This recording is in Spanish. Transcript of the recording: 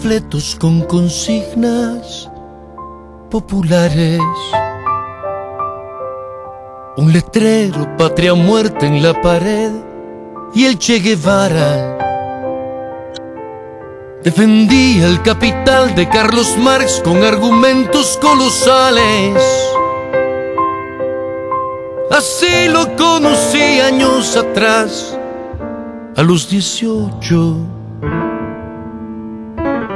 panfletos con consignas populares, un letrero patria o muerte en la pared, y el Che Guevara defendía el capital de Carlos Marx con argumentos colosales. Así lo conocí años atrás, a los 18.